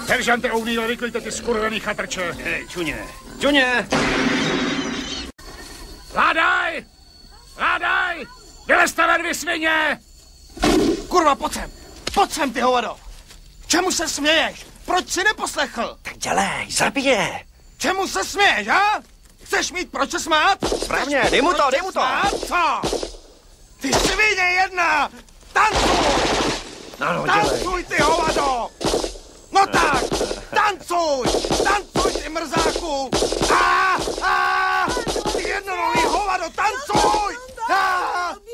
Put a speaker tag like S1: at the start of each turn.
S1: Seržante O'Neille, vyklíte ty skurvený chatrče.
S2: Čuně. Čuně!
S1: Ládaj! Ládaj! Vylezte ven, vy svině!
S3: Kurva, pojď sem, ty hovado! Čemu se směješ? Proč si neposlechl?
S2: Tak dělej, zabije!
S3: Čemu se směješ, ha? Chceš mít proč se smát?
S2: Správně, dej mu to, dej mu to!
S3: Co? Ty svině jedna! Tancuj!
S2: Ano, dělej.
S3: Tancuj, ty hovado! No tak, tancuj! Tancuj, ty mrzáku! Ty jednonohý hovado, tancuj!